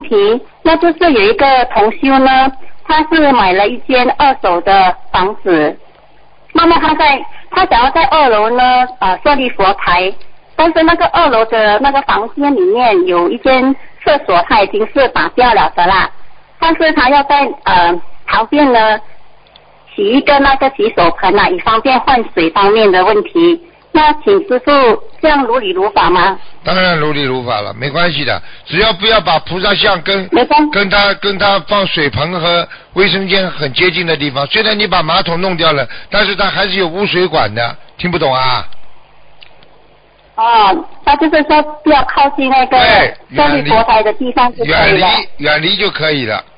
题，那就是有一个同修呢，他是买了一间2手的房子，那么他想要在2楼呢设立佛台，但是那个2楼的那个房间里面有一间厕所，他已经是打掉了的啦，但是他要在旁边呢起一个那个洗手盆以方便换水方面的问题。那请师父这样如理如法吗？ 当然如理如法了，没关系的，只要不要把菩萨像跟他放水盆和卫生间很接近的地方。虽然你把马桶弄掉了，但是它还是有污水管的，听不懂啊？ 哦，那就是说不要靠近那个设立佛台的地方就可以了。 远离就可以了。